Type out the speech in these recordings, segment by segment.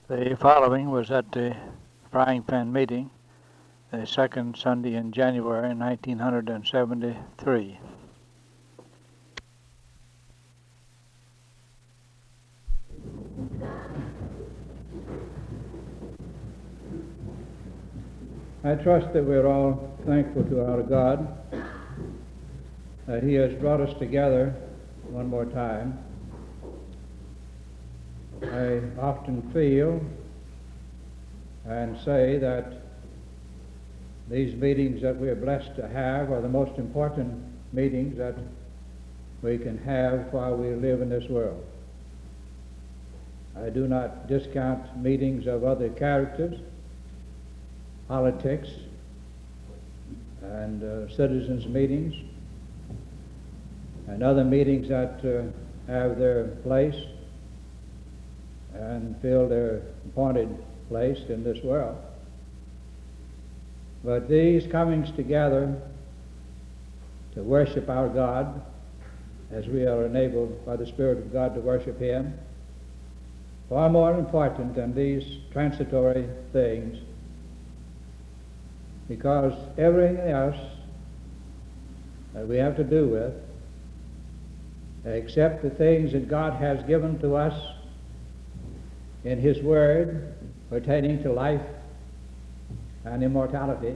The following was at the Frying Pan meeting, the second Sunday in January 1973. I trust that we're all thankful to our God that He has brought us together one more time. I often feel and say that these meetings that we are blessed to have are the most important meetings that we can have while we live in this world. I do not discount meetings of other characters, politics, and citizens' meetings, and other meetings that have their place and fill their appointed place in this world. But these comings together to worship our God, as we are enabled by the Spirit of God to worship Him, far more important than these transitory things, because everything else that we have to do with, except the things that God has given to us in His Word pertaining to life and immortality,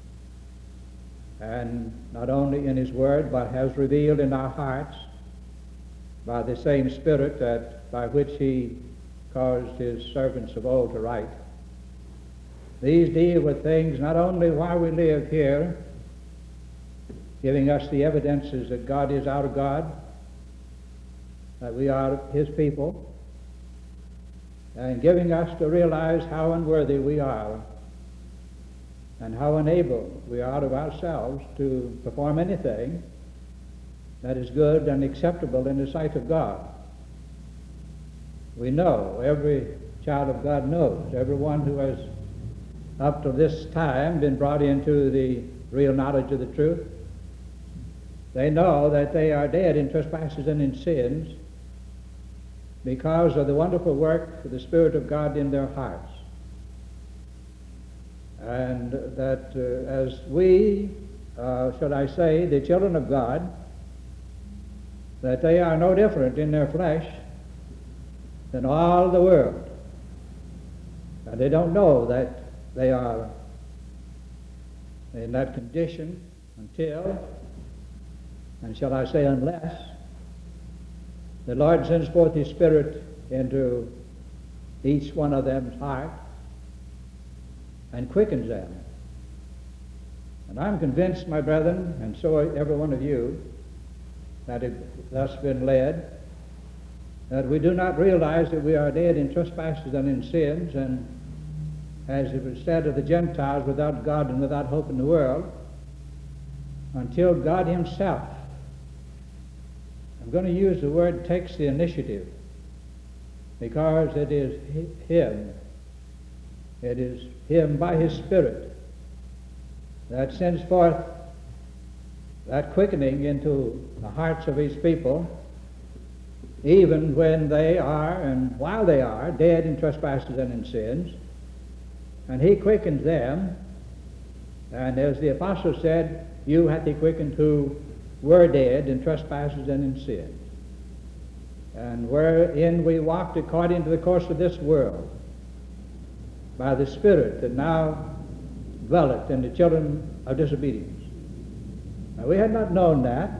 and not only in His Word, but has revealed in our hearts by the same Spirit by which He caused His servants of old to write. These deal with things not only while we live here, giving us the evidences that God is our God, that we are His people, and giving us to realize how unworthy we are and how unable we are of ourselves to perform anything that is good and acceptable in the sight of God. We know, every child of God knows, everyone who has up to this time been brought into the real knowledge of the truth, they know that they are dead in trespasses and in sins because of the wonderful work of the Spirit of God in their hearts. And that as we, should I say, the children of God, that they are no different in their flesh than all the world. And they don't know that they are in that condition until, and shall I say unless, the Lord sends forth His Spirit into each one of them's heart and quickens them. And I'm convinced, my brethren, and so every one of you, that it thus been led, that we do not realize that we are dead in trespasses and in sins, and as it was said of the Gentiles, without God and without hope in the world, until God Himself, I'm going to use the word, takes the initiative, because it is Him. It is Him by His Spirit that sends forth that quickening into the hearts of His people, even when they are, and while they are, dead in trespasses and in sins. And He quickens them, and as the apostle said, you hath He quickened who were dead in trespasses and in sins, and wherein we walked according to the course of this world, by the Spirit that now dwelleth in the children of disobedience. Now we had not known that,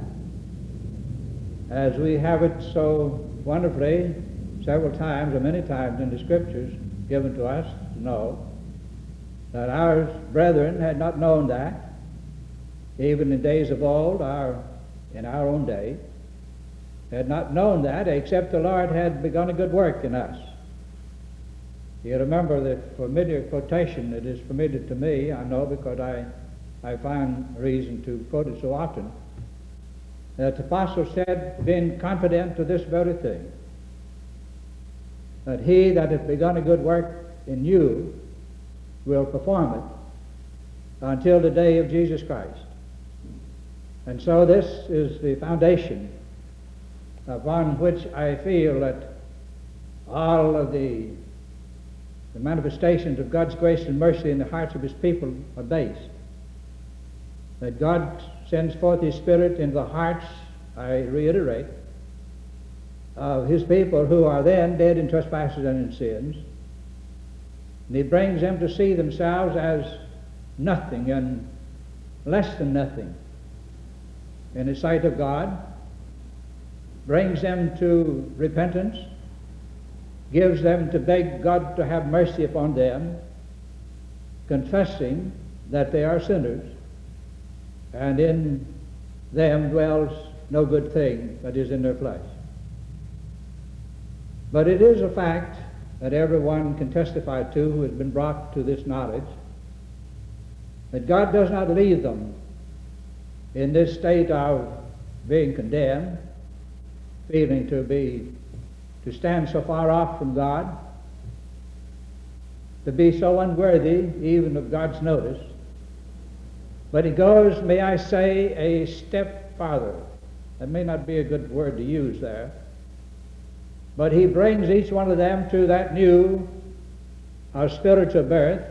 as we have it so wonderfully several times or many times in the Scriptures given to us to know, that our brethren had not known that, even in days of old, in our own day, had not known that, except the Lord had begun a good work in us. You remember the familiar quotation that is familiar to me, I know, because I find reason to quote it so often, that the apostle said, being confident of this very thing, that He that hath begun a good work in you will perform it until the day of Jesus Christ. And so this is the foundation upon which I feel that all of the the manifestations of God's grace and mercy in the hearts of his people are based. That God sends forth his Spirit into the hearts, I reiterate, of his people who are then dead in trespasses and in sins. And he brings them to see themselves as nothing and less than nothing in the sight of God, brings them to repentance, gives them to beg God to have mercy upon them, confessing that they are sinners, and in them dwells no good thing that is in their flesh. But it is a fact that everyone can testify to who has been brought to this knowledge, that God does not leave them in this state of being condemned, feeling to stand so far off from God, to be so unworthy even of God's notice. But he goes, may I say, a step farther. That may not be a good word to use there. But he brings each one of them to that new spiritual birth,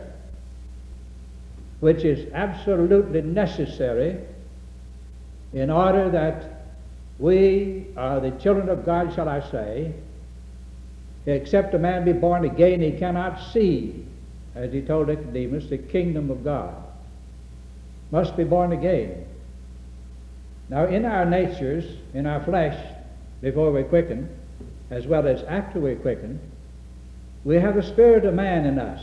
which is absolutely necessary in order that we are the children of God, shall I say. Except a man be born again, he cannot see, as he told Nicodemus, the kingdom of God. Must be born again. Now, in our natures, in our flesh, before we quicken, as well as after we quicken, we have the spirit of man in us.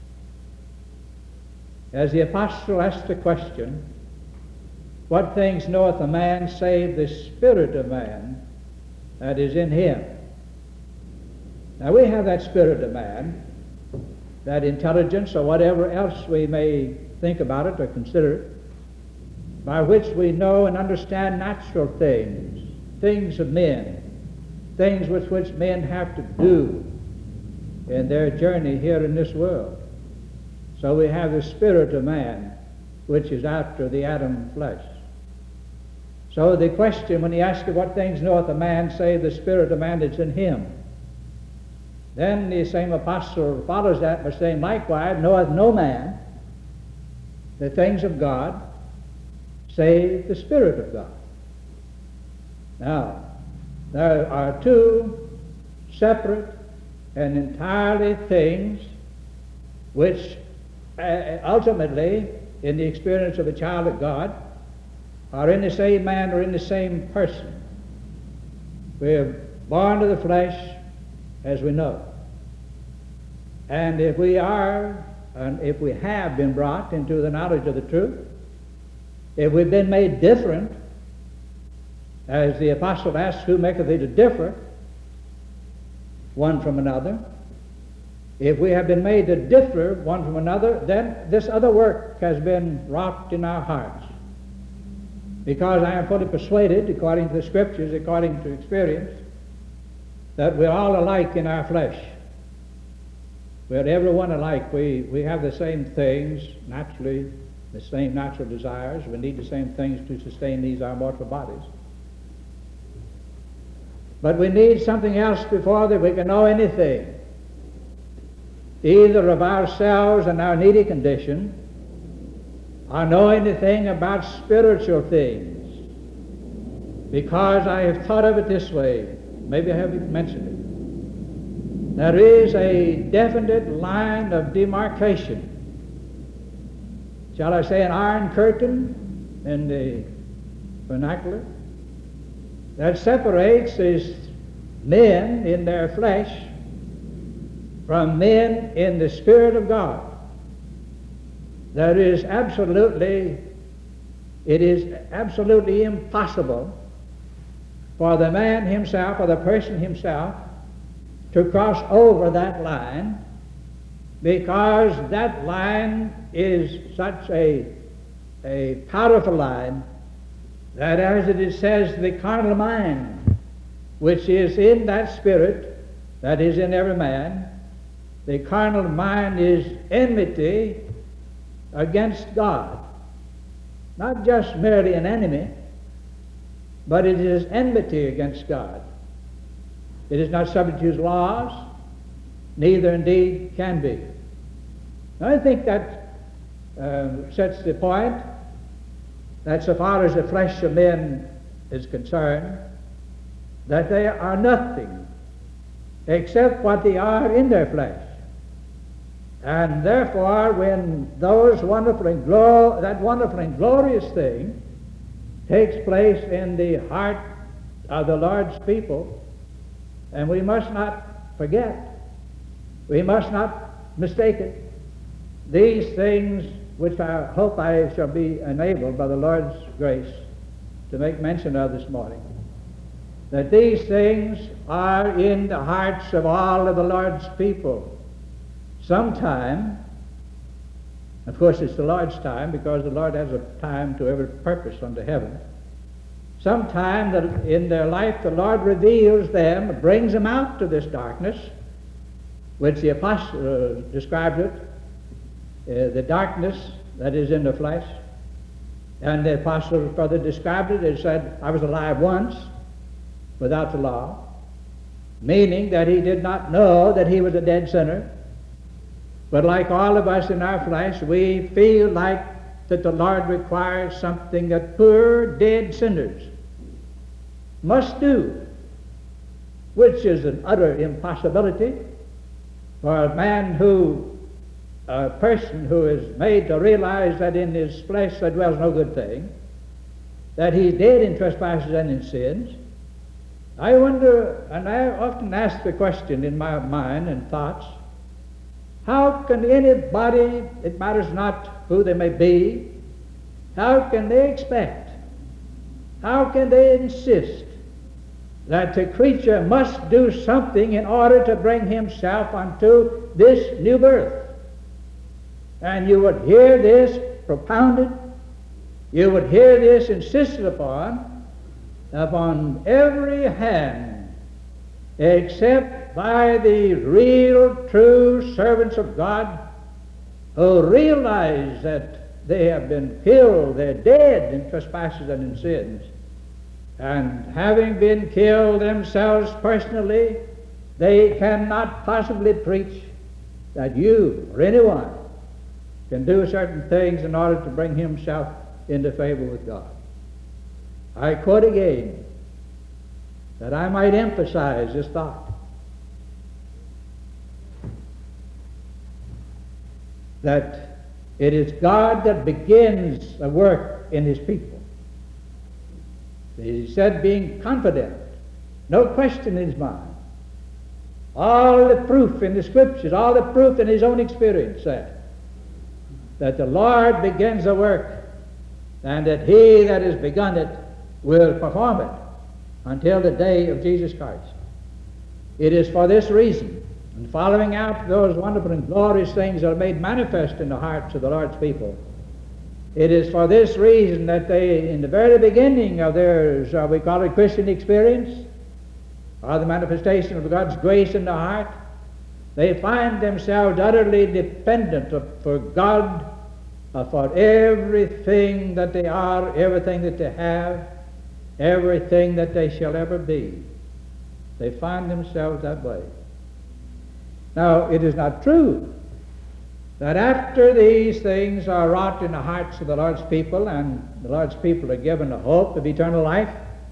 As the apostle asked the question, what things knoweth a man save the spirit of man that is in him? Now we have that spirit of man, that intelligence or whatever else we may think about it or consider it, by which we know and understand natural things, things of men, things with which men have to do in their journey here in this world. So we have the spirit of man, which is after the Adam flesh. So the question, when he asked what things knoweth a man, save the spirit of man that's in him, then the same apostle follows that by saying, likewise knoweth no man the things of God, save the Spirit of God. Now, there are two separate and entirely things which ultimately, in the experience of a child of God, are in the same man or in the same person. We are born of the flesh, as we know. And if we are, and if we have been brought into the knowledge of the truth, if we've been made different, as the apostle asks, who maketh thee to differ one from another? If we have been made to differ one from another, then this other work has been wrought in our hearts. Because I am fully persuaded, according to the Scriptures, according to experience, that we're all alike in our flesh. We're everyone alike. We have the same things, naturally, the same natural desires. We need the same things to sustain these our mortal bodies. But we need something else before that we can know anything, either of ourselves and our needy condition, or know anything about spiritual things. Because I have thought of it this way, maybe I haven't mentioned it. There is a definite line of demarcation, shall I say an iron curtain in the vernacular, that separates these men in their flesh from men in the Spirit of God. It is absolutely impossible for the man himself or the person himself to cross over that line, because that line is such a powerful line that, as it says, the carnal mind, which is in that spirit that is in every man, the carnal mind is enmity against God. Not just merely an enemy, but it is enmity against God. It is not subject to his laws. neither indeed can be. I think that sets the point that so far as the flesh of men is concerned, that they are nothing except what they are in their flesh. And therefore, when that wonderful and glorious thing takes place in the heart of the Lord's people, and we must not forget, we must not mistake it, these things which I hope I shall be enabled by the Lord's grace to make mention of this morning, that these things are in the hearts of all of the Lord's people. Sometime, of course it's the Lord's time, because the Lord has a time to every purpose under heaven. Sometime that in their life the Lord reveals them, brings them out to this darkness, which the apostle described it, the darkness that is in the flesh. And the apostle further described it and said, I was alive once without the law, meaning that he did not know that he was a dead sinner. But like all of us in our flesh, we feel like that the Lord requires something that poor dead sinners must do, which is an utter impossibility for a person who is made to realize that in his flesh there dwells no good thing, that he's dead in trespasses and in sins. I wonder, and I often ask the question in my mind and thoughts, how can anybody, it matters not who they may be, how can they expect, how can they insist that the creature must do something in order to bring himself unto this new birth? And you would hear this propounded, you would hear this insisted upon every hand, except by the real, true servants of God who realize that they have been killed, they're dead in trespasses and in sins. And having been killed themselves personally, they cannot possibly preach that you or anyone can do certain things in order to bring himself into favor with God. I quote again, that I might emphasize this thought, that it is God that begins a work in his people. He said, being confident, no question in his mind. All the proof in the Scriptures, all the proof in his own experience said that the Lord begins a work, and that he that has begun it will perform it until the day of Jesus Christ. It is for this reason, and following out those wonderful and glorious things that are made manifest in the hearts of the Lord's people, it is for this reason that they, in the very beginning of their, shall we call it, Christian experience, or the manifestation of God's grace in the heart, they find themselves utterly dependent for God, for everything that they are, everything that they have, everything that they shall ever be. They find themselves that way. Now, it is not true that after these things are wrought in the hearts of the Lord's people, and the Lord's people are given the hope of eternal life,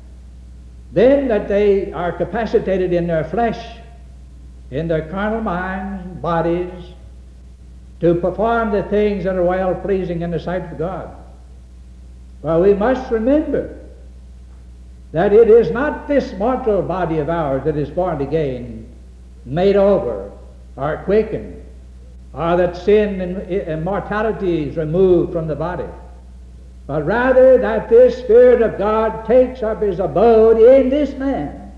then that they are capacitated in their flesh, in their carnal minds and bodies, to perform the things that are well-pleasing in the sight of God. Well, we must remember that it is not this mortal body of ours that is born again, made over, or quickened, or that sin and mortality is removed from the body, but rather that this Spirit of God takes up his abode in this man.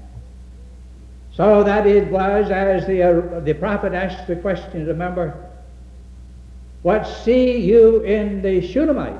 So that it was, as the prophet asked the question, remember, what see you in the Shunammite?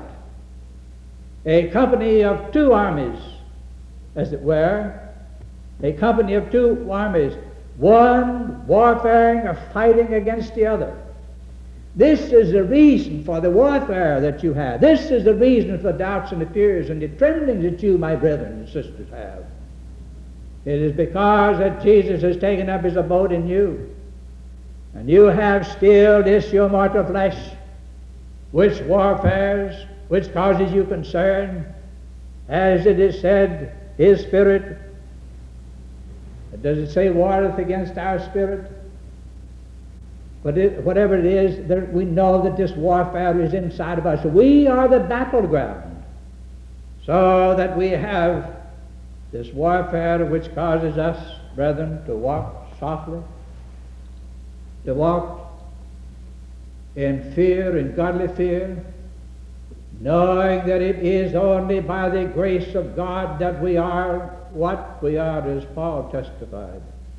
A company of two armies, as it were, a company of two armies, one warfaring or fighting against the other. This is the reason for the warfare that you have. This is the reason for the doubts and the fears and the tremblings that you, my brethren and sisters, have. It is because that Jesus has taken up his abode in you. And you have still this your mortal flesh, which warfares, which causes you concern, as it is said, his spirit. Does it say warreth against our spirit? But whatever it is, we know that this warfare is inside of us. We are the battleground, so that we have this warfare which causes us, brethren, to walk softly, to walk in fear, in godly fear, knowing that it is only by the grace of God that we are what we are, as Paul testified.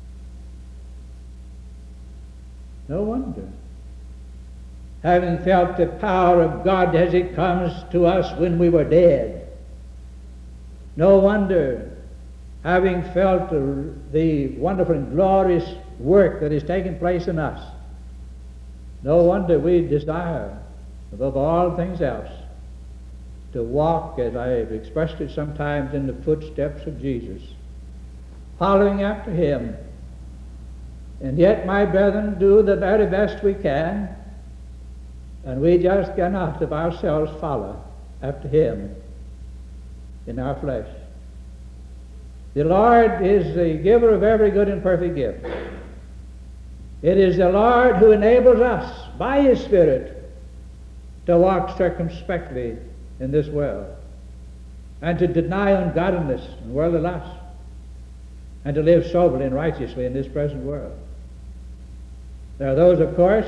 No wonder, having felt the power of God as it comes to us when we were dead. No wonder, having felt the wonderful and glorious work that is taking place in us. No wonder we desire, above all things else, to walk, as I have expressed it sometimes, in the footsteps of Jesus, following after him. And yet, my brethren, do the very best we can, and we just cannot of ourselves follow after him in our flesh. The Lord is the giver of every good and perfect gift. It is the Lord who enables us, by his Spirit, to walk circumspectly in this world, and to deny ungodliness and worldly lust, and to live soberly and righteously in this present world. There are those, of course,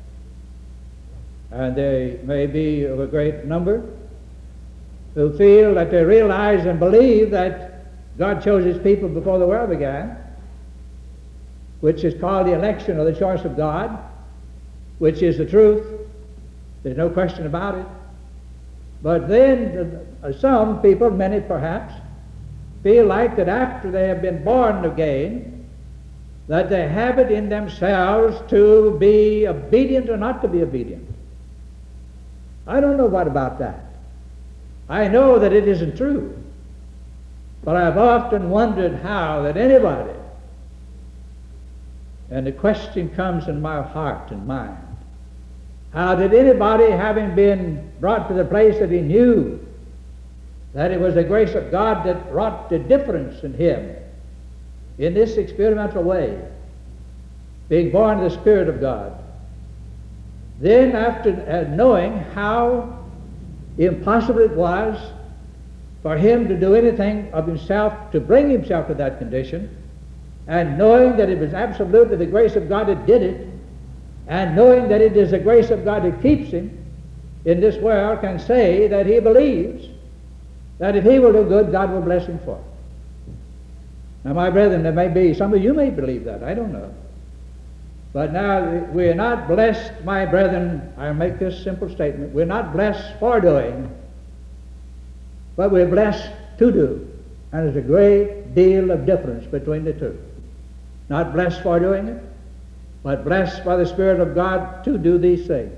and they may be of a great number, who feel that they realize and believe that God chose his people before the world began, which is called the election or the choice of God, which is the truth. There's no question about it. But then some people, many perhaps, feel like that after they have been born again, that they have it in themselves to be obedient or not to be obedient. I don't know what about that. I know that it isn't true. But I've often wondered how that anybody, and the question comes in my heart and mind, how did anybody, having been brought to the place that he knew that it was the grace of God that wrought the difference in him in this experimental way, being born of the Spirit of God, then after knowing how impossible it was for him to do anything of himself to bring himself to that condition, and knowing that it was absolutely the grace of God that did it, and knowing that it is the grace of God that keeps him in this world, can say that he believes that if he will do good, God will bless him for it. Now, my brethren, there may be, some of you may believe that, I don't know. But now, we're not blessed, my brethren, I'll make this simple statement, we're not blessed for doing, but we're blessed to do. And there's a great deal of difference between the two. Not blessed for doing it, but blessed by the Spirit of God to do these things.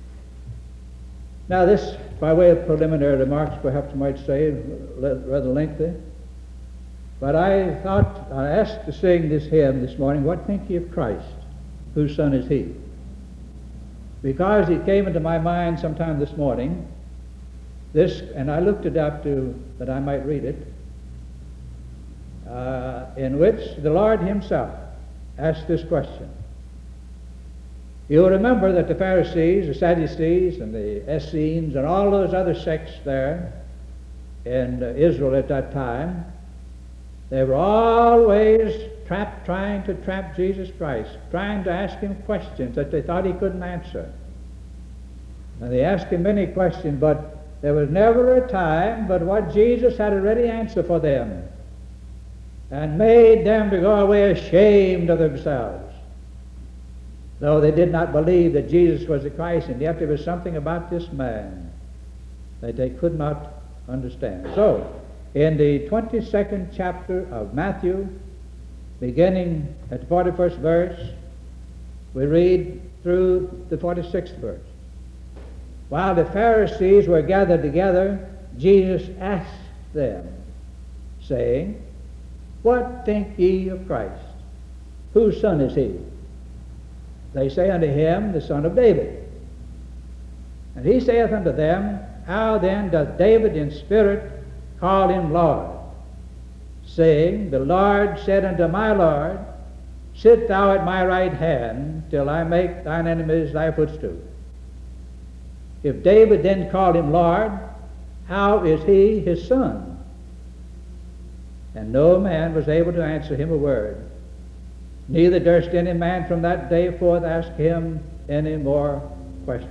Now this, by way of preliminary remarks, perhaps I might say, rather lengthy, but I asked to sing this hymn this morning, What Think Ye of Christ? Whose Son is He? Because it came into my mind sometime this morning, this, and I looked it up that I might read it, in which the Lord himself asked this question. You'll remember that the Pharisees, the Sadducees, and the Essenes, and all those other sects there in Israel at that time, they were always trying to trap Jesus Christ, trying to ask him questions that they thought he couldn't answer. And they asked him many questions, but there was never a time but what Jesus had already answered for them, and made them to go away ashamed of themselves, though they did not believe that Jesus was the Christ, and yet there was something about this man that they could not understand. So, in the 22nd chapter of Matthew, beginning at the 41st verse, we read through the 46th verse. While the Pharisees were gathered together, Jesus asked them, saying, What think ye of Christ? Whose son is he? They say unto him, the son of David. And he saith unto them, How then doth David in spirit call him Lord, saying, The Lord said unto my Lord, Sit thou at my right hand, till I make thine enemies thy footstool. If David then called him Lord, how is he his son? And no man was able to answer him a word, neither durst any man from that day forth ask him any more questions.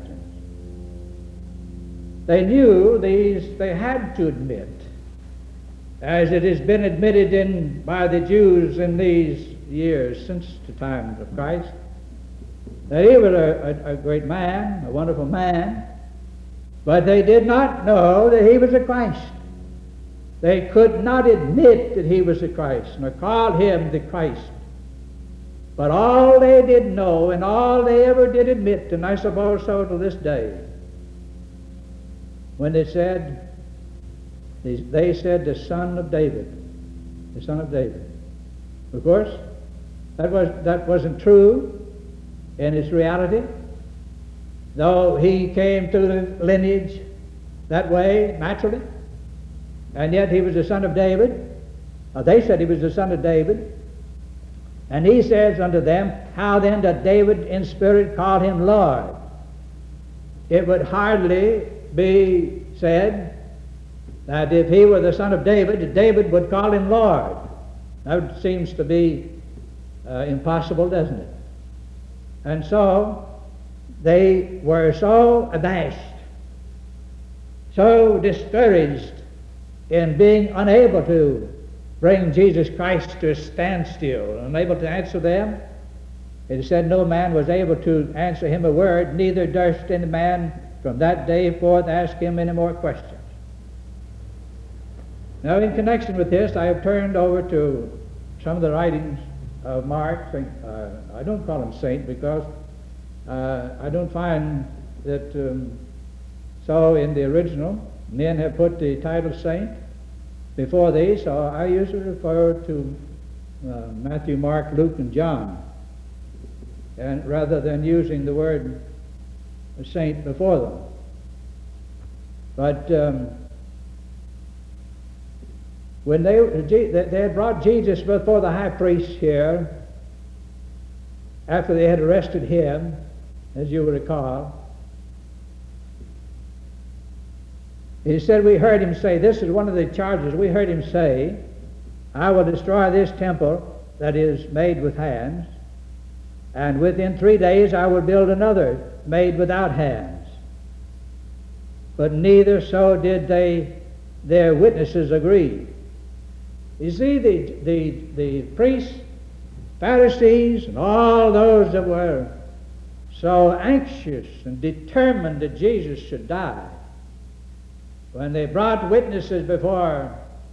They knew these, they had to admit, as it has been admitted by the Jews in these years since the time of Christ, that he was a great man, a wonderful man, but they did not know that he was a Christ. They could not admit that he was the Christ, nor call him the Christ. But all they did know, and all they ever did admit, and I suppose so to this day, when they said the son of David, the son of David. Of course, that wasn't true in its reality, though he came through the lineage that way, naturally, and yet he was the son of David. They said he was the son of David. And he says unto them, How then doth David in spirit call him Lord? It would hardly be said that if he were the son of David, David would call him Lord. That seems to be impossible, doesn't it? And so they were so abashed, so discouraged in being unable to bring Jesus Christ to a standstill, unable to answer them. It said no man was able to answer him a word, neither durst any man from that day forth ask him any more questions. Now, in connection with this, I have turned over to some of the writings of Mark. I don't call him saint because I don't find that so in the original men have put the title saint before these, so I usually refer to Matthew, Mark, Luke, and John, and rather than using the word saint before them. But when they had brought Jesus before the high priest here, after they had arrested him, as you will recall, he said, we heard him say, this is one of the charges, we heard him say, I will destroy this temple that is made with hands, and within 3 days I will build another made without hands. But neither so did their witnesses agree. You see, the priests, Pharisees, and all those that were so anxious and determined that Jesus should die, when they brought witnesses before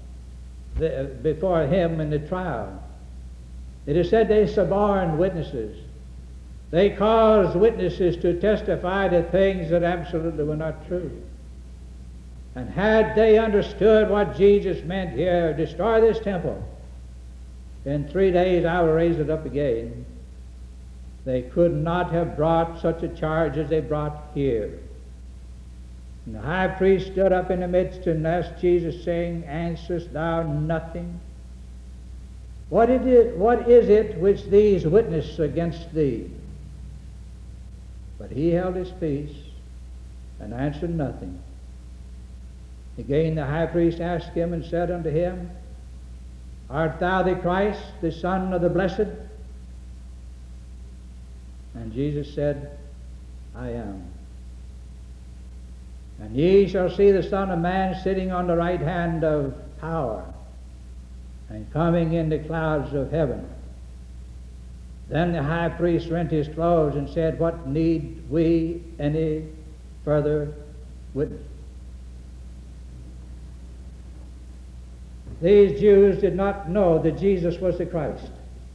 him in the trial, it is said they suborned witnesses. They caused witnesses to testify to things that absolutely were not true. And had they understood what Jesus meant here, destroy this temple, in 3 days I will raise it up again, they could not have brought such a charge as they brought here. And the high priest stood up in the midst and asked Jesus, saying, Answerest thou nothing? What is it which these witness against thee? But he held his peace and answered nothing. Again the high priest asked him and said unto him, Art thou the Christ, the Son of the Blessed? And Jesus said, I am. And ye shall see the Son of Man sitting on the right hand of power, and coming in the clouds of heaven. Then the high priest rent his clothes and said, What need we any further witness? These Jews did not know that Jesus was the Christ.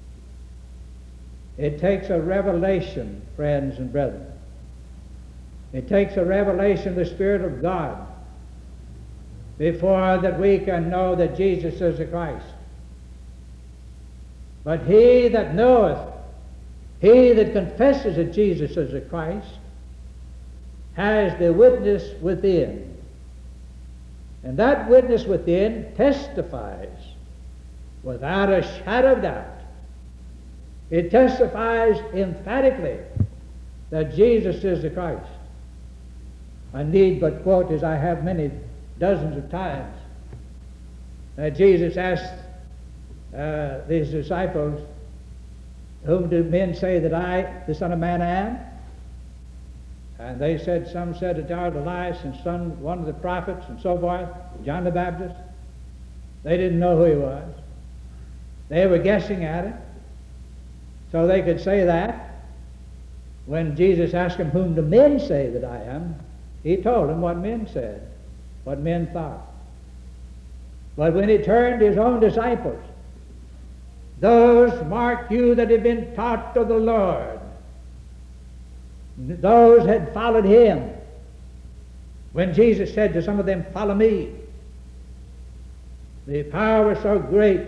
It takes a revelation, friends and brethren. It takes a revelation of the Spirit of God before that we can know that Jesus is the Christ. But he that knoweth He that confesses that Jesus is the Christ has the witness within. And that witness within testifies without a shadow of doubt. It testifies emphatically that Jesus is the Christ. I need but quote, as I have many dozens of times, that Jesus asked these disciples, "Whom do men say that I, the Son of Man, am?" And they said, some said that thou art Elias, and some one of the prophets, and so forth, John the Baptist. They didn't know who he was. They were guessing at it. So they could say that. When Jesus asked them, "Whom do men say that I am?" he told them what men said, what men thought. But when he turned to his own disciples, those, mark you, that had been taught of the Lord, those had followed him. When Jesus said to some of them, "Follow me," the power was so great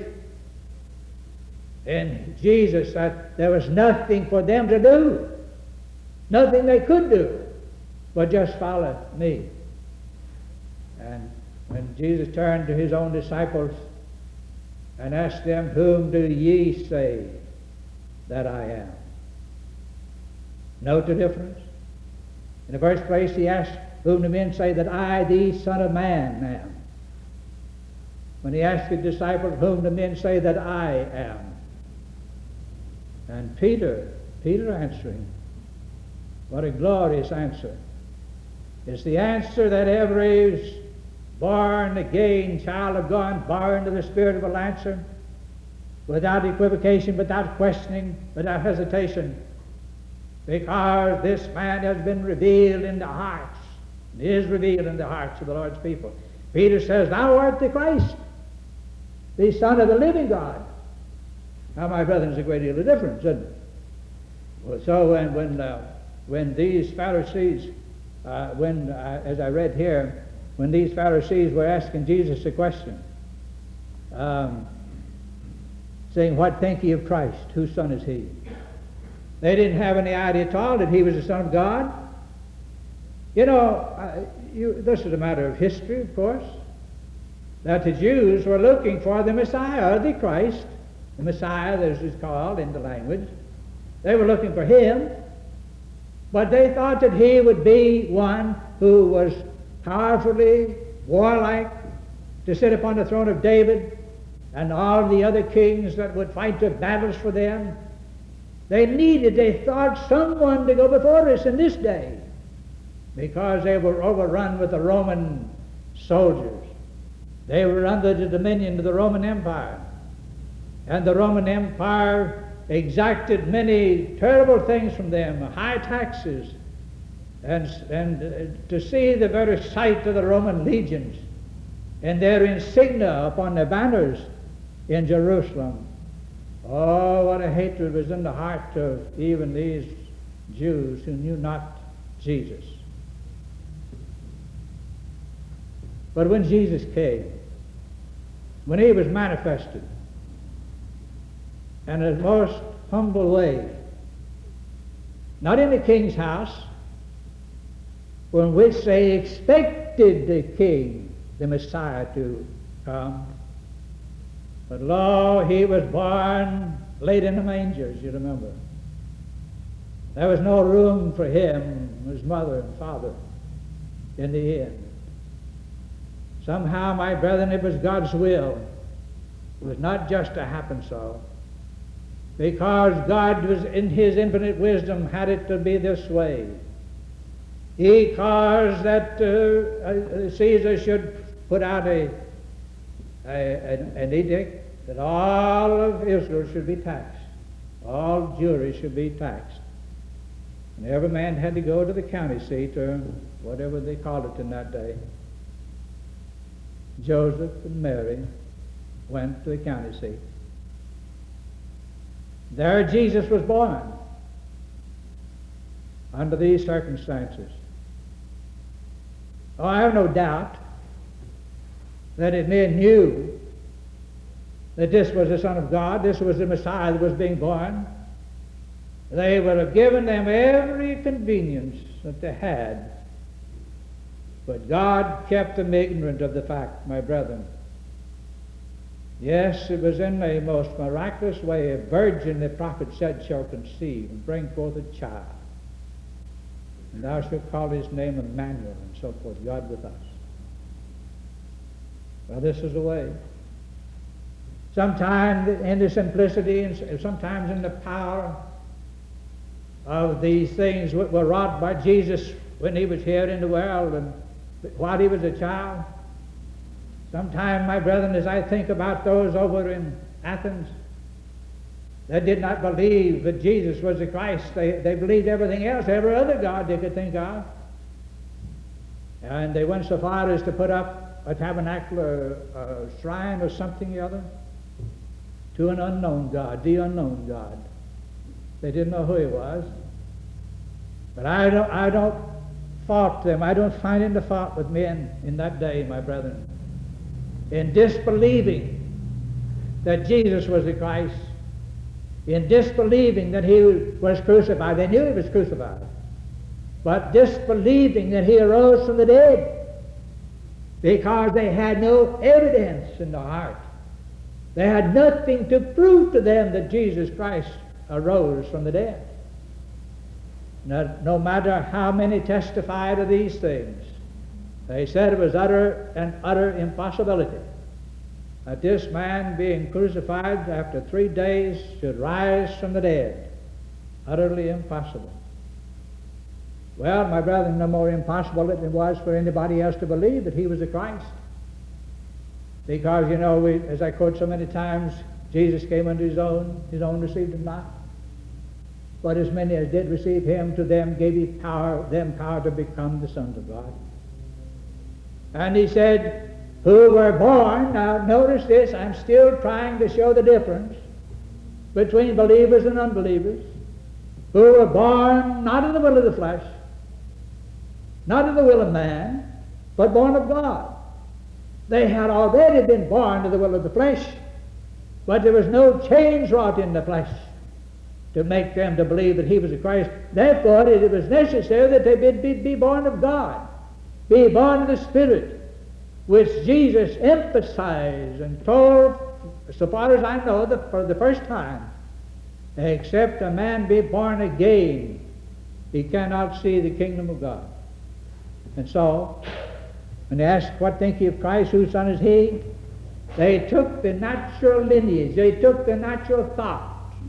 in Jesus that there was nothing for them to do, nothing they could do, but just follow me. And when Jesus turned to his own disciples and asked them, "Whom do ye say that I am?" Note the difference. In the first place, he asked, "Whom do men say that I, the Son of Man, am?" When he asked the disciples, "Whom do men say that I am?" And Peter answering, what a glorious answer. It's the answer that every born again child of God, born of the Spirit, will answer without equivocation, without questioning, without hesitation, because this man has been revealed in the hearts, and is revealed in the hearts of the Lord's people. Peter says, "Thou art the Christ, the Son of the living God." Now, my brethren, there's a great deal of difference, isn't it? Well, so when these Pharisees, as I read here, when these Pharisees were asking Jesus a question, saying, "What think ye of Christ? Whose son is he?" They didn't have any idea at all that he was the Son of God. You know, this is a matter of history, of course, that the Jews were looking for the Messiah, the Christ, the Messiah, as it's called in the language. They were looking for him, but they thought that he would be one who was powerfully warlike, to sit upon the throne of David and all the other kings that would fight their battles for them. They thought, someone to go before us in this day, because they were overrun with the Roman soldiers. They were under the dominion of the Roman Empire. And the Roman Empire exacted many terrible things from them, high taxes, and to see the very sight of the Roman legions and their insignia upon their banners in Jerusalem. Oh, what a hatred was in the heart of even these Jews who knew not Jesus. But when Jesus came, when he was manifested in a most humble way, not in the king's house, from which they expected the king, the Messiah, to come, but lo, he was born laid in the manger, as you remember. There was no room for him, his mother and father, in the inn. Somehow, my brethren, it was God's will. It was not just to happen so, because God was, in his infinite wisdom, had it to be this way. He caused that Caesar should put out an edict that all of Israel should be taxed. All Jewry should be taxed. And every man had to go to the county seat, or whatever they called it in that day. Joseph and Mary went to the county seat. There Jesus was born under these circumstances. Oh, I have no doubt that if men knew that this was the Son of God, this was the Messiah that was being born, They would have given them every convenience that they had. But God kept them ignorant of the fact, my brethren. Yes, it was in a most miraculous way. A virgin, the prophet said, shall conceive and bring forth a child. And thou shalt call his name Emmanuel, and so forth, God with us. Well, this is the way. Sometimes in the simplicity and sometimes in the power of these things that were wrought by Jesus when he was here in the world and while he was a child. Sometimes, my brethren, as I think about those over in Athens that did not believe that Jesus was the Christ, they believed everything else, every other god they could think of. And they went so far as to put up a tabernacle or a shrine or something or other to an unknown God, the unknown God. They didn't know who he was. But I don't fault them. I don't find any fault with men in that day, my brethren, in disbelieving that Jesus was the Christ, in disbelieving that he was crucified. They knew he was crucified, but disbelieving that he arose from the dead, because they had no evidence in the heart. They had nothing to prove to them that Jesus Christ arose from the dead. No matter how many testified of these things, they said it was an utter impossibility that this man being crucified after 3 days should rise from the dead. Utterly impossible. Well, my brethren, no more impossible than it was for anybody else to believe that he was the Christ. Because, you know, as I quote so many times, Jesus came unto his own received him not. But as many as did receive him, to them gave he power to become the sons of God. And he said, who were born, now notice this, I'm still trying to show the difference between believers and unbelievers, who were born not of the will of the flesh, not of the will of man, but born of God. They had already been born of the will of the flesh, but there was no change wrought in the flesh to make them to believe that he was the Christ. Therefore, it was necessary that they be born of God, be born of the Spirit, which Jesus emphasized and told, so far as I know, for the first time, except a man be born again, he cannot see the kingdom of God. And so, when they asked, what think ye of Christ, whose son is he? They took the natural lineage, they took the natural thought,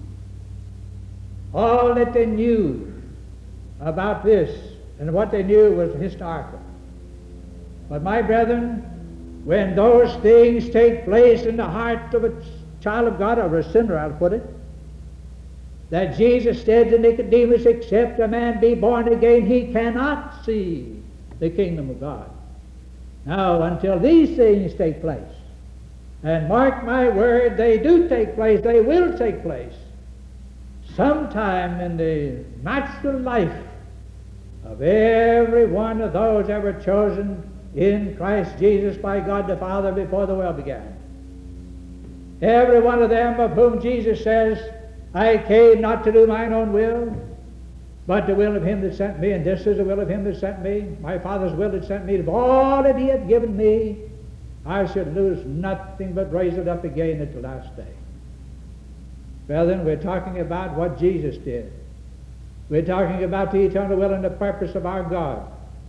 all that they knew about this, and what they knew was historical. But my brethren, when those things take place in the heart of a child of God, or a sinner, I'll put it, that Jesus said to Nicodemus, except a man be born again, he cannot see the kingdom of God. Now, until these things take place, and mark my word, they do take place, they will take place, sometime in the natural life of every one of those ever chosen in Christ Jesus by God the Father before the world began. Every one of them of whom Jesus says, I came not to do mine own will, but the will of him that sent me, and this is the will of him that sent me. My Father's will that sent me, of all that he hath given me, I should lose nothing but raise it up again at the last day. Brethren, we're talking about what Jesus did. We're talking about the eternal will and the purpose of our God.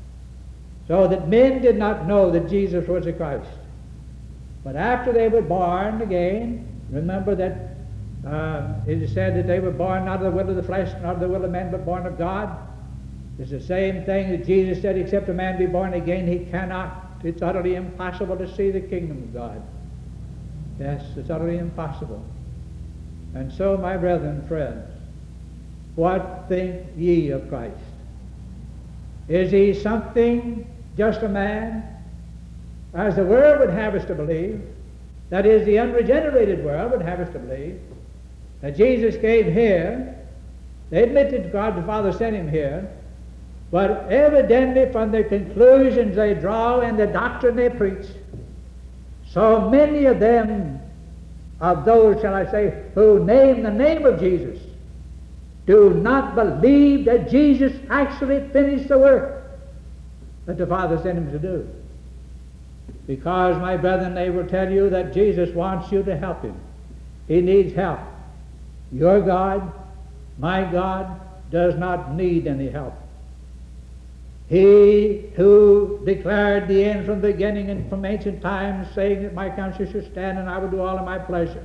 So that men did not know that Jesus was the Christ. But after they were born again, remember that it is said that they were born not of the will of the flesh, not of the will of men, but born of God. It's the same thing that Jesus said, except a man be born again, he cannot. It's utterly impossible to see the kingdom of God. Yes, it's utterly impossible. And so, my brethren, friends, what think ye of Christ? Is he something, just a man, as the world would have us to believe, that is, the unregenerated world would have us to believe, that Jesus came here, they admitted God the Father sent him here, but evidently from the conclusions they draw and the doctrine they preach, so many of them, of those, shall I say, who name the name of Jesus, do not believe that Jesus actually finished the work that the Father sent him to do. Because, my brethren, they will tell you that Jesus wants you to help him. He needs help. Your God, my God, does not need any help. He who declared the end from the beginning and from ancient times, saying that my counsel should stand and I will do all of my pleasure.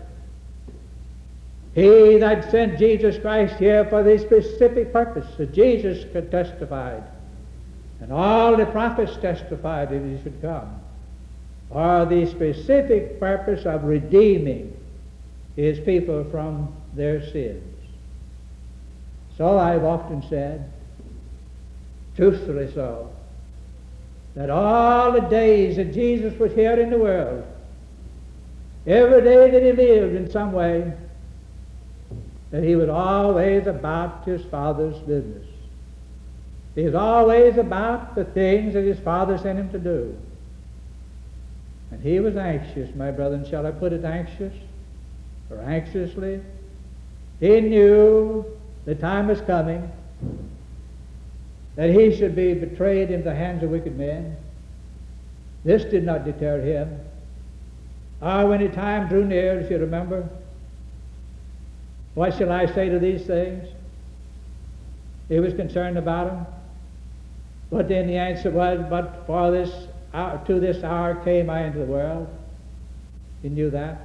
He that sent Jesus Christ here for the specific purpose that Jesus could testify, and all the prophets testified that he should come, for the specific purpose of redeeming his people from their sins. So I've often said, truthfully so, that all the days that Jesus was here in the world, every day that he lived in some way, that he was always about his Father's business. He was always about the things that his Father sent him to do. And he was anxious, my brethren, shall I put it anxious or anxiously? He knew the time was coming that he should be betrayed into the hands of wicked men. This did not deter him. When the time drew near, as you remember, what shall I say to these things? He was concerned about them. But then the answer was, but for this hour, to this hour came I into the world. He knew that.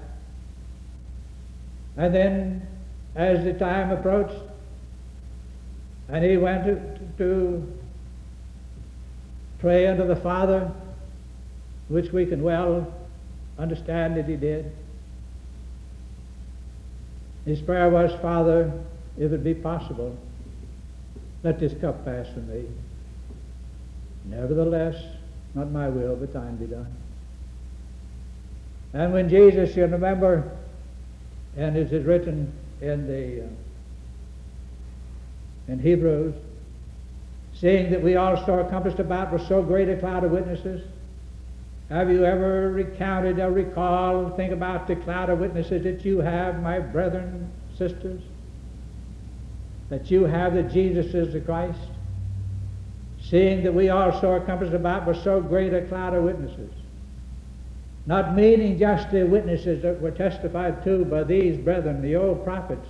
And then, as the time approached, and he went to pray unto the Father, which we can well understand that he did. His prayer was, Father, if it be possible, let this cup pass from me. Nevertheless, not my will, but thine be done. And when Jesus, you remember, and it is written in Hebrews, seeing that we also are compassed about with so great a cloud of witnesses. Have you ever recounted or recalled, think about the cloud of witnesses that you have, my brethren, sisters? That you have that Jesus is the Christ? Seeing that we also are compassed about with so great a cloud of witnesses. Not meaning just the witnesses that were testified to by these brethren, the old prophets,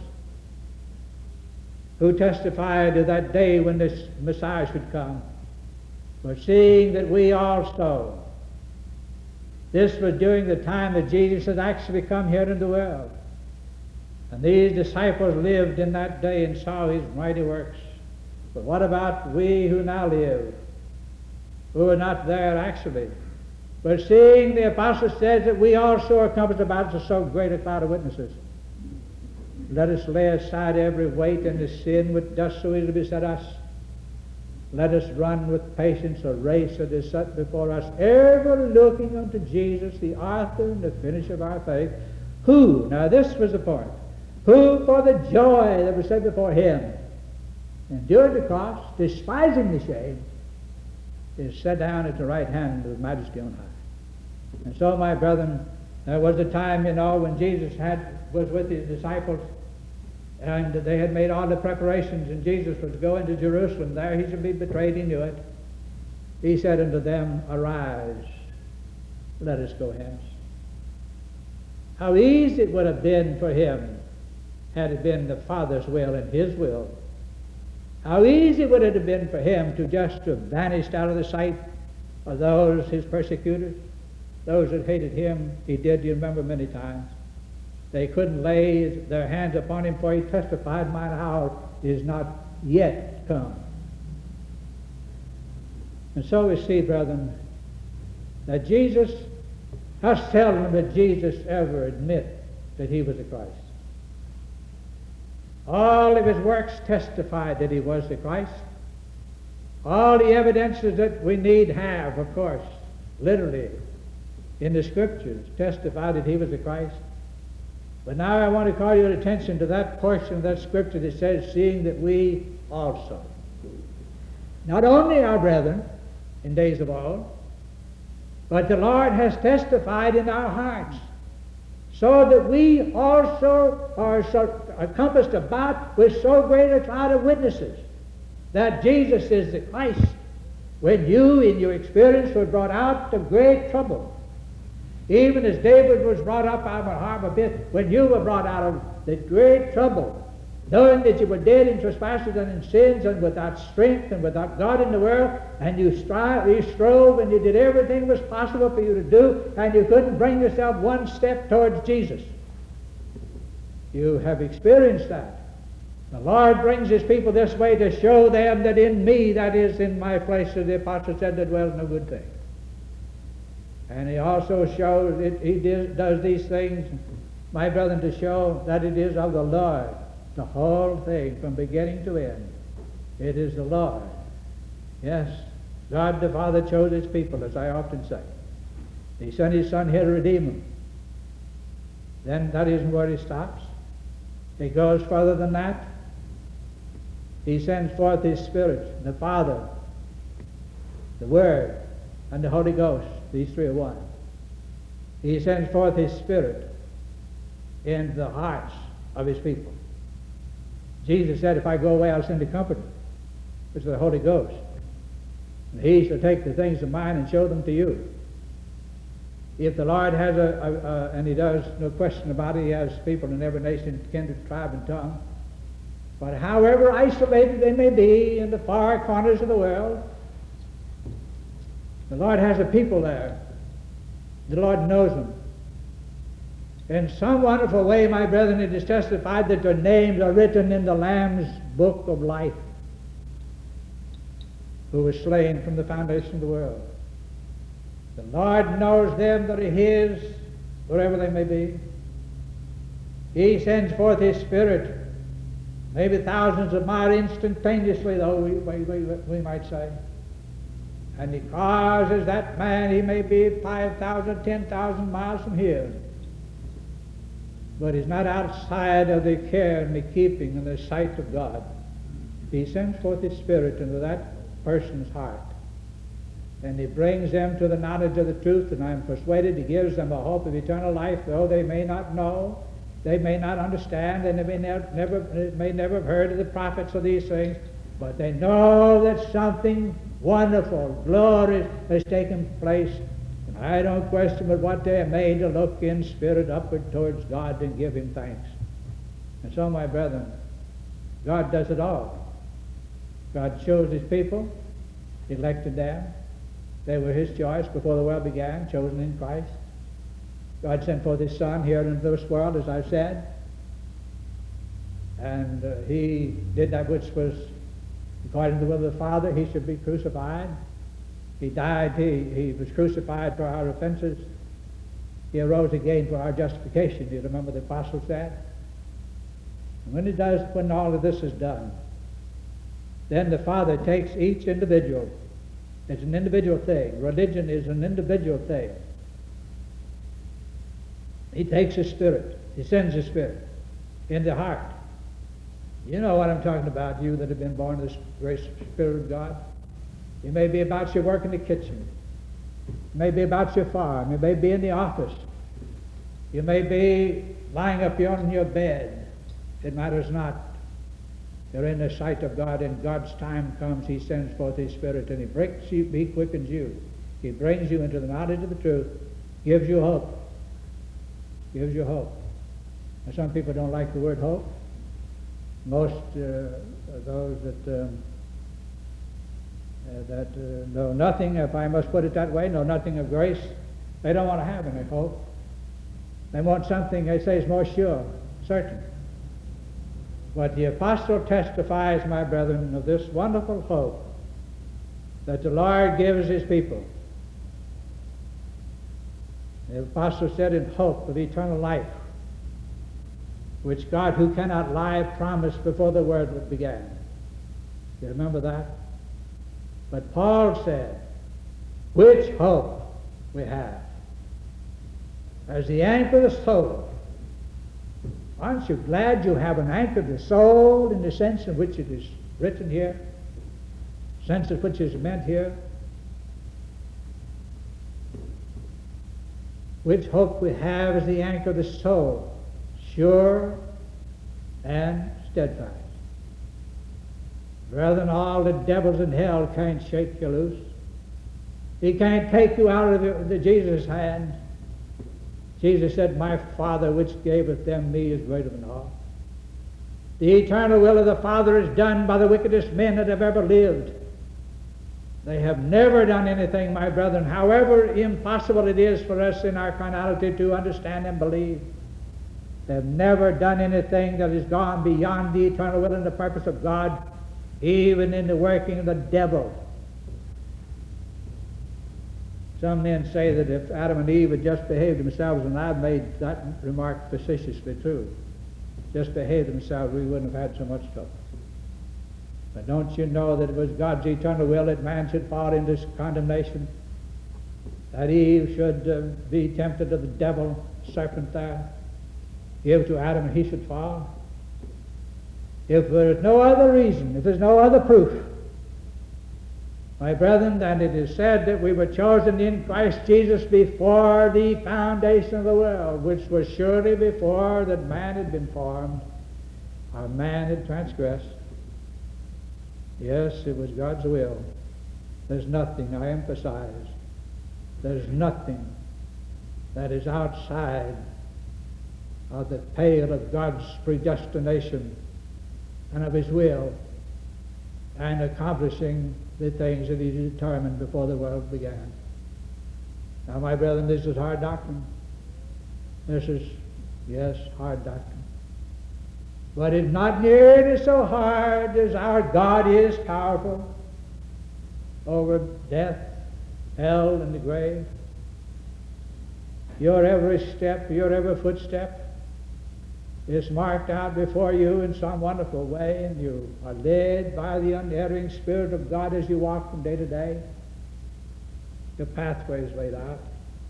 who testified to that day when this Messiah should come, but seeing that we also, this was during the time that Jesus had actually come here into the world. And these disciples lived in that day and saw his mighty works. But what about we who now live, who are not there actually? But seeing the apostle says that we also are compassed about with so great a cloud of witnesses. Let us lay aside every weight and the sin which does so easily beset us. Let us run with patience a race that is set before us, ever looking unto Jesus, the author and the finisher of our faith, who, now this was the part, who for the joy that was set before him endured the cross, despising the shame, is set down at the right hand of Majesty on high. And so, my brethren, there was a time, when Jesus was with his disciples, and they had made all the preparations, and Jesus was going to Jerusalem. There he should be betrayed, he knew it. He said unto them, Arise, let us go hence. How easy it would have been for him had it been the Father's will and his will. How easy would it have been for him to just have vanished out of the sight of those, his persecutors, those that hated him. He did, you remember, many times. They couldn't lay their hands upon him, for he testified, mine hour is not yet come. And so we see, brethren, that Jesus, how seldom did Jesus ever admit that he was the Christ. All of his works testified that he was the Christ. All the evidences that we need have, of course, literally, in the Scriptures, testify that he was the Christ. But now I want to call your attention to that portion of that Scripture that says, seeing that we also, not only our brethren in days of old, but the Lord has testified in our hearts, so that we also are compassed about with so great a cloud of witnesses that Jesus is the Christ, when you, in your experience, were brought out of great trouble, even as David was brought up out of a harbor pit, when you were brought out of the great trouble, knowing that you were dead in trespasses and in sins, and without strength and without God in the world, and you strove and you did everything was possible for you to do, and you couldn't bring yourself one step towards Jesus. You have experienced that. The Lord brings His people this way to show them that in me, that is, in my place, as the apostle said, there dwells no good thing. And He also shows, does these things, my brethren, to show that it is of the Lord, the whole thing, from beginning to end. It is the Lord. Yes, God the Father chose His people, as I often say. He sent His Son here to redeem them. Then that isn't where He stops. He goes further than that. He sends forth His Spirit, the Father, the Word, and the Holy Ghost. These three are one. He sends forth His Spirit in the hearts of His people. Jesus said, if I go away, I'll send a Comforter, which is the Holy Ghost. And He shall take the things of mine and show them to you. If the Lord has and He does, no question about it, He has people in every nation, kindred, tribe, and tongue. But however isolated they may be in the far corners of the world, the Lord has a people there. The Lord knows them. In some wonderful way, my brethren, it is testified that their names are written in the Lamb's book of life, who was slain from the foundation of the world. The Lord knows them that are His, wherever they may be. He sends forth His Spirit, maybe thousands of miles instantaneously, though we might say. And He causes that man, he may be 5,000, 10,000 miles from here, but he's not outside of the care and the keeping and the sight of God. He sends forth His Spirit into that person's heart, and He brings them to the knowledge of the truth, and I'm persuaded He gives them a hope of eternal life, though they may not know, they may not understand, and they may never have heard of the prophets of these things, but they know that something wonderful, glorious has taken place. And I don't question but what they are made to look in spirit upward towards God and give Him thanks. And so, my brethren, God does it all. God chose His people, elected them. They were His choice before the world began, chosen in Christ. God sent forth His Son here into this world, as I've said, and He did that which was according to the will of the Father. He should be crucified. He died, he was crucified for our offenses. He arose again for our justification. Do you remember the apostle said? And when all of this is done, then the Father takes each individual. It's an individual thing. Religion is an individual thing. He takes His Spirit. He sends His Spirit in the heart. You know what I'm talking about, you that have been born of the great Spirit of God. It may be about your work in the kitchen. It may be about your farm. It may be in the office. You may be lying up on your bed. It matters not. You're in the sight of God, and God's time comes. He sends forth His Spirit, and He breaks you, He quickens you. He brings you into the knowledge of the truth, gives you hope. Gives you hope. Now, some people don't like the word hope. Most those that know nothing, if I must put it that way, know nothing of grace, they don't want to have any hope. They want something, they say, is more sure, certain. But the apostle testifies, my brethren, of this wonderful hope that the Lord gives His people. The apostle said, in hope of eternal life, which God, who cannot lie, promised before the world began. You remember that? But Paul said, which hope we have as the anchor of the soul. Aren't you glad you have an anchor of the soul in the sense in which it is written here? Sense of which is meant here? Which hope we have as the anchor of the soul, sure and steadfast. Brethren, all the devils in hell can't shake you loose. He can't take you out of the Jesus' hand. Jesus said, my Father which gaveth them me is greater than all. The eternal will of the Father is done by the wickedest men that have ever lived. They have never done anything, my brethren, however impossible it is for us in our carnality to understand and believe. They have never done anything that has gone beyond the eternal will and the purpose of God, even in the working of the devil. Some men say that if Adam and Eve had just behaved themselves, and I've made that remark facetiously true, just behaved themselves, we wouldn't have had so much trouble. But don't you know that it was God's eternal will that man should fall into condemnation, that Eve should be tempted of the devil, serpent there, give to Adam and he should fall? If there's no other reason, if there's no other proof, my brethren, then it is said that we were chosen in Christ Jesus before the foundation of the world, which was surely before that man had been formed, or man had transgressed. Yes, it was God's will. There's nothing, I emphasize, there's nothing that is outside of the pale of God's predestination and of His will and accomplishing the things that He determined before the world began. Now, my brethren, this is hard doctrine. This is, yes, hard doctrine. But it's not nearly so hard as our God is powerful over death, hell, and the grave. Your every step, your every footstep is marked out before you in some wonderful way, and you are led by the unerring Spirit of God as you walk from day to day. The pathway is laid out.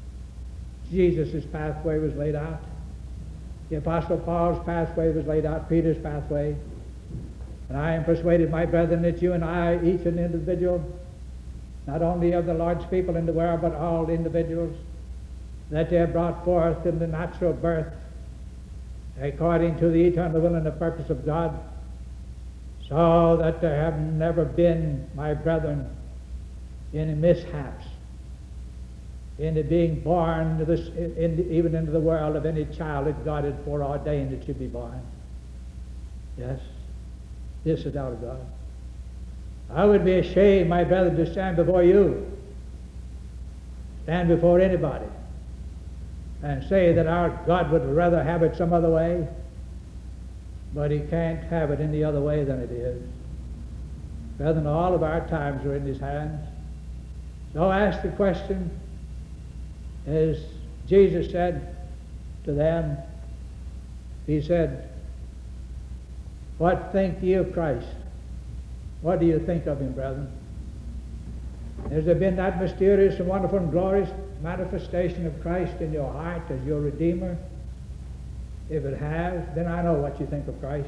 Jesus' pathway was laid out. The Apostle Paul's pathway was laid out, Peter's pathway. And I am persuaded, my brethren, that you and I, each an individual, not only of the Lord's people in the world, but all individuals, that they are brought forth in the natural birth according to the eternal will and the purpose of God, so that there have never been, my brethren, any mishaps in the being born to this, even into the world of any child that God had foreordained that should be born. Yes, this is out of God. I would be ashamed, my brethren, to stand before you, stand before anybody, and say that our God would rather have it some other way, but He can't have it any other way than it is. Brethren, all of our times are in His hands. So ask the question, as Jesus said to them, He said, what think ye of Christ? What do you think of Him, brethren? Has there been that mysterious and wonderful and glorious manifestation of Christ in your heart as your Redeemer? If it has, then I know what you think of Christ.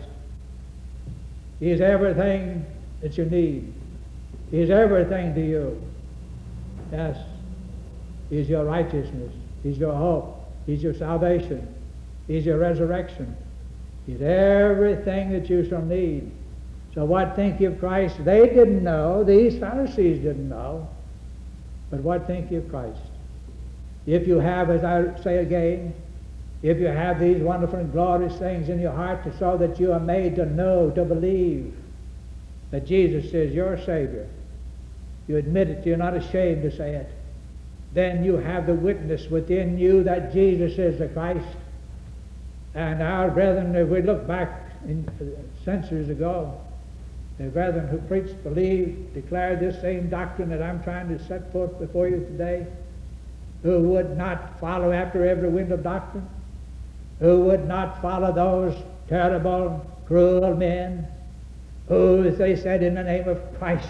He is everything that you need. He is everything to you. Yes. He is your righteousness. He's your hope. He's your salvation. He's your resurrection. He's everything that you shall need. So what think you of Christ? They didn't know. These Pharisees didn't know. But what think you of Christ? If you have, as I say again, if you have these wonderful and glorious things in your heart, so that you are made to know, to believe that Jesus is your Savior, you admit it, you're not ashamed to say it, then you have the witness within you that Jesus is the Christ. And our brethren, if we look back in centuries ago, the brethren who preached, believed, declared this same doctrine that I'm trying to set forth before you today, who would not follow after every wind of doctrine, who would not follow those terrible, cruel men who, as they said, in the name of Christ,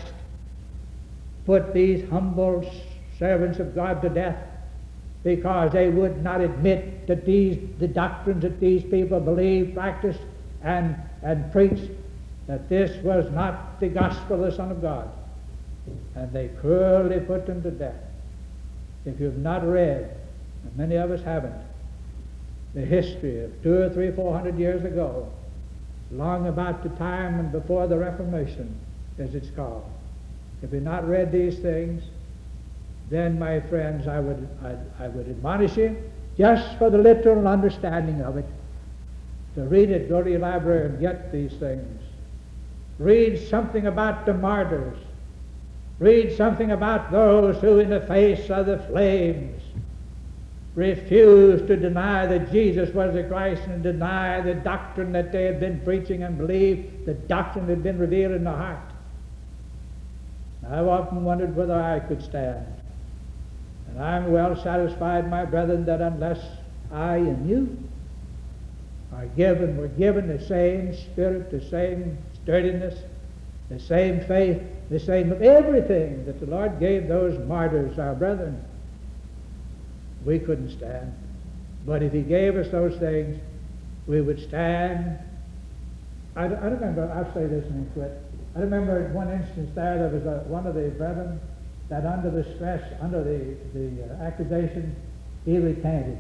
put these humble servants of God to death, because they would not admit that the doctrines that these people believed, practiced, and preached, that this was not the gospel of the Son of God. And they cruelly put them to death. If you've not read, and many of us haven't, the history of 200 or 300 or 400 years ago, long about the time and before the Reformation, as it's called. If you've not read these things, then, my friends, I would admonish you, just for the literal understanding of it, to read it, go to your library and get these things. Read something about the martyrs. Read something about those who, in the face of the flames, refused to deny that Jesus was the Christ and deny the doctrine that they had been preaching and believed the doctrine had been revealed in the heart. I've often wondered whether I could stand. And I'm well satisfied, my brethren, that unless I and you we're given the same spirit, the same sturdiness, the same faith, the same everything that the Lord gave those martyrs, our brethren, we couldn't stand. But if He gave us those things, we would stand. I remember, I'll say this and then quit. I remember in one instance there was one of the brethren that under the stress, under the accusation, he recanted.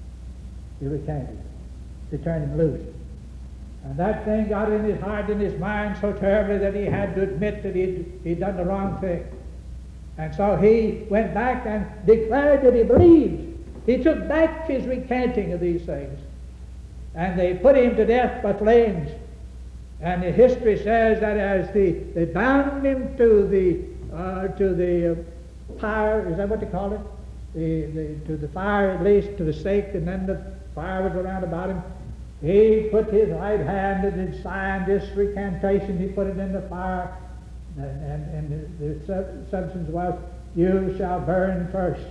They turned him loose. And that thing got in his heart and his mind so terribly that he had to admit that he'd done the wrong thing. And so he went back and declared that he believed. He took back his recanting of these things. And they put him to death by flames. And the history says that as they bound him to the fire, is that what they call it? To the fire, at least, to the stake, and then the fire was around about him. He put his right hand and had signed this recantation. He put it in the fire, and the substance was, "You shall burn first."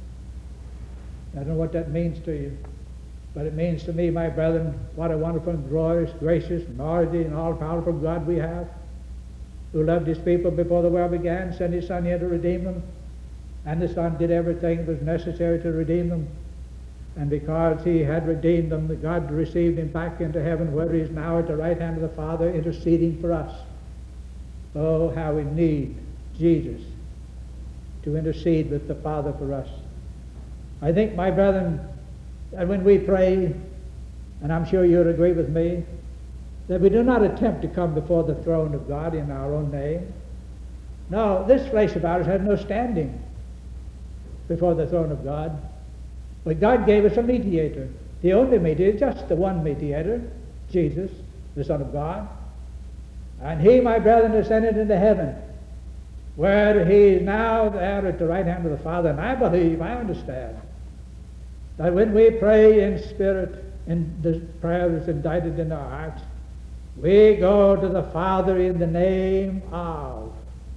I don't know what that means to you, but it means to me, my brethren, what a wonderful and glorious, gracious, mighty, and all-powerful God we have, who loved His people before the world began, sent His Son here to redeem them, and the Son did everything that was necessary to redeem them. And because He had redeemed them, God received Him back into heaven, where He is now at the right hand of the Father, interceding for us. Oh, how we need Jesus to intercede with the Father for us. I think, my brethren, that when we pray, and I'm sure you'll agree with me, that we do not attempt to come before the throne of God in our own name. No, this flesh of ours has no standing before the throne of God. But God gave us a mediator, the only mediator, just the one mediator, Jesus, the Son of God. And He, my brethren, ascended into heaven, where He is now there at the right hand of the Father. And I believe, I understand, that when we pray in spirit, in the prayer that's indicted in our hearts, we go to the Father in the name of,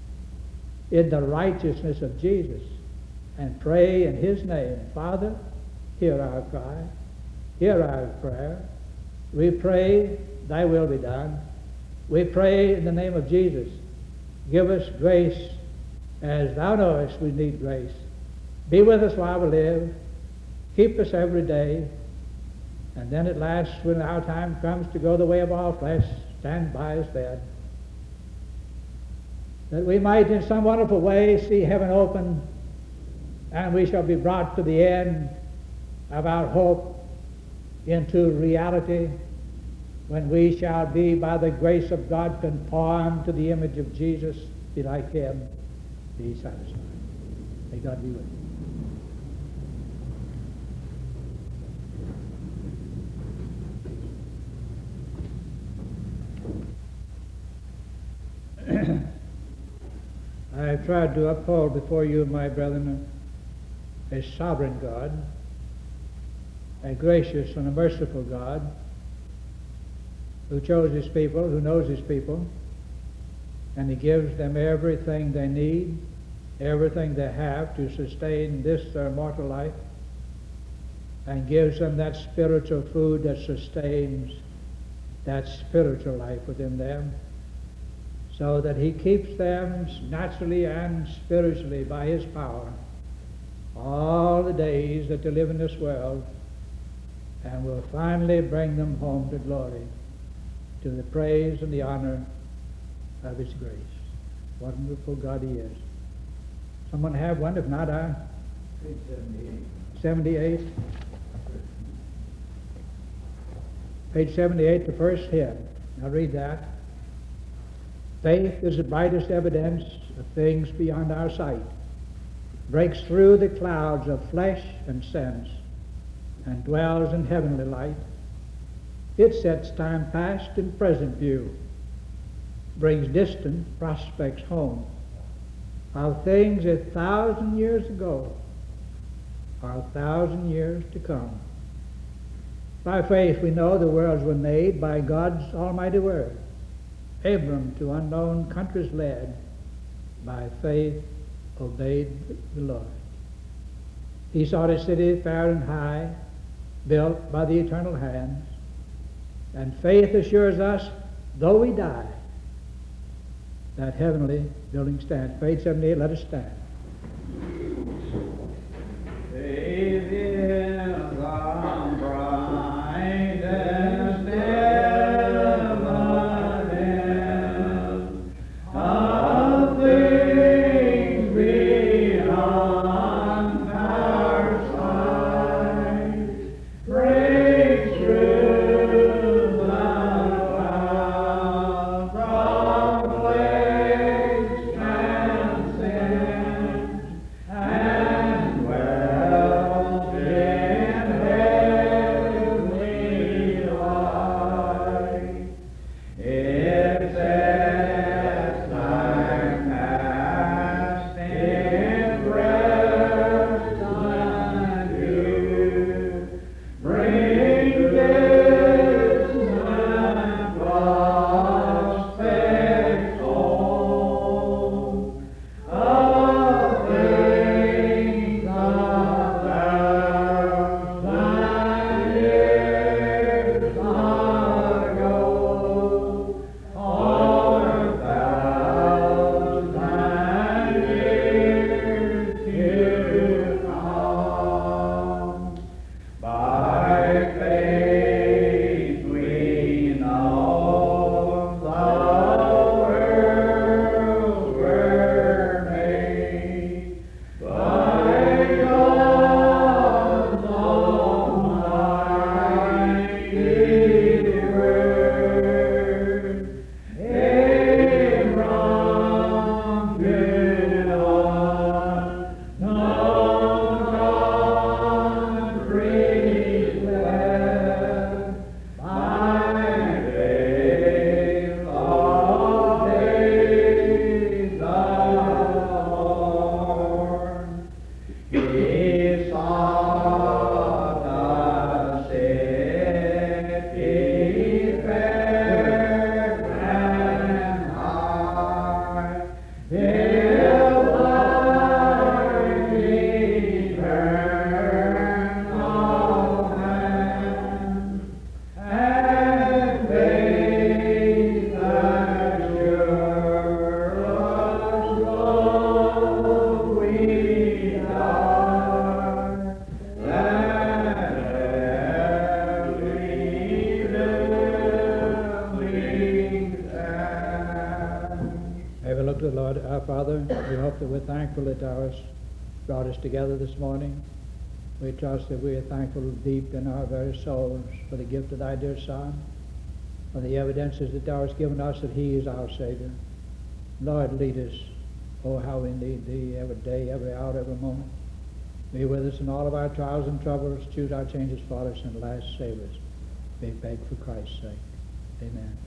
in the righteousness of Jesus, and pray in His name. Father, hear our cry, hear our prayer. We pray, Thy will be done. We pray in the name of Jesus. Give us grace, as Thou knowest we need grace. Be with us while we live. Keep us every day. And then at last, when our time comes to go the way of all flesh, stand by us then. That we might in some wonderful way see heaven open, and we shall be brought to the end of our hope into reality, when we shall be, by the grace of God, conformed to the image of Jesus, be like Him, be satisfied. May God be with you. I have tried to uphold before you, my brethren, a sovereign God, a gracious and a merciful God, who chose His people, who knows His people, and He gives them everything they need, everything they have to sustain this their mortal life, and gives them that spiritual food that sustains that spiritual life within them, so that He keeps them naturally and spiritually by His power all the days that they live in this world, and will finally bring them home to glory, to the praise and the honor of His grace. What a wonderful God He is. Someone have one? If not, I. Page 78. 78. Page 78, the first hymn. Now read that. Faith is the brightest evidence of things beyond our sight, breaks through the clouds of flesh and sense, and dwells in heavenly light. It sets time past and present view, brings distant prospects home, of things 1,000 years ago or 1,000 years to come. By faith we know the worlds were made by God's almighty word. Abram to unknown countries led, by faith obeyed the Lord. He sought a city fair and high, built by the eternal hands, and faith assures us, though we die, that heavenly building stands. Page 78, let us stand. Faith is the brightest evidence of things beyond our sight, breaks through the cloud from place transcends, and dwells in heavenly light. It sets time past in present view, brings distant prospects home, of things 1,000 years ago, or 1,000 years to come. By faith we know the worlds were made by God's almighty word. Abram did unknown countries led, by faith obeyed the Lord. He sought the city fair and high, built by eternal hands, and faith assures us, though we die, that heavenly building stands. May we look to the Lord our Father. We hope that we're thankful that thou hast brought us together this morning. We trust that we are thankful deep in our very souls for the gift of thy dear Son, for the evidences that thou hast given us that he is our Savior. Lord, lead us. Oh, how we need thee every day, every hour, every moment. Be with us in all of our trials and troubles. Choose our changes for us, and at last save us. We beg for Christ's sake. Amen.